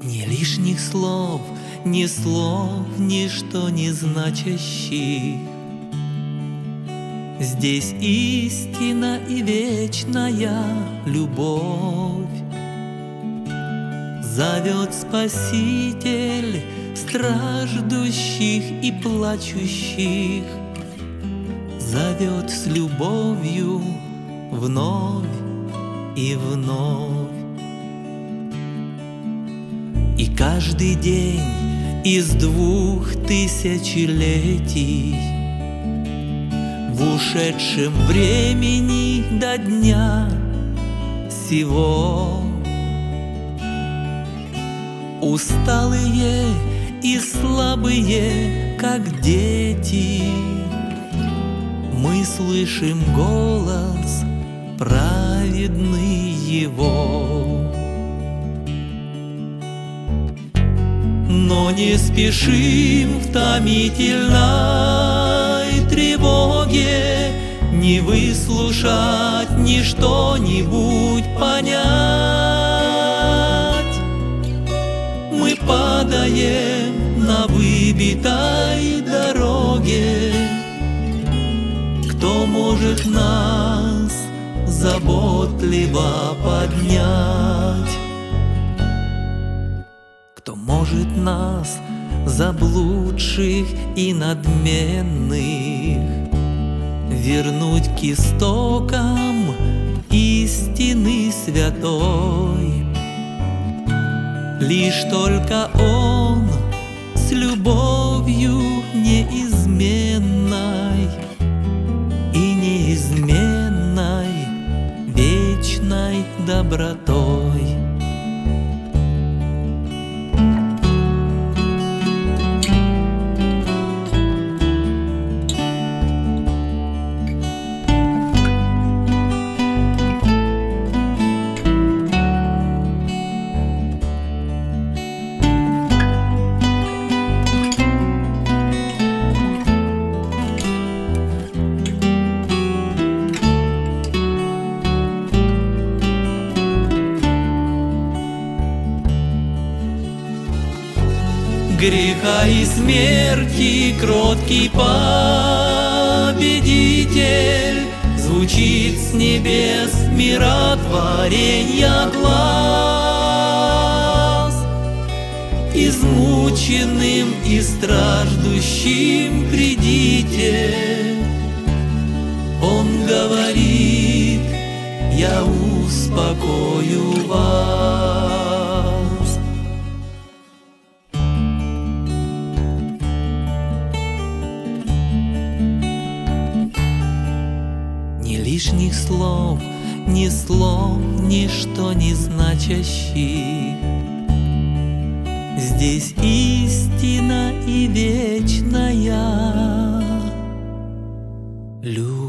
Ни лишних слов, ни слов, ничто не значащих. Здесь истина и вечная любовь. Зовет Спаситель страждущих и плачущих, зовет с любовью вновь и вновь. И каждый день из 2000 летий в ушедшем времени до дня сего усталые и слабые, как дети, мы слышим голос праведный Его. Но не спешим в томительной тревоге ни выслушать, ни что-нибудь понять. Мы падаем на выбитой дороге. Кто может нас заботливо поднять? Кто может нас, заблудших и надменных, вернуть к истокам истины святой? Лишь только Он с любовью неизменной и неизменной вечной добротой. Греха и смерти кроткий победитель, звучит с небес миротворенья глас. Измученным и страждущим придите, Он говорит: я успокою вас. Ни лишних слов, ни слов, ничто не значащих. Здесь истина и вечная любовь.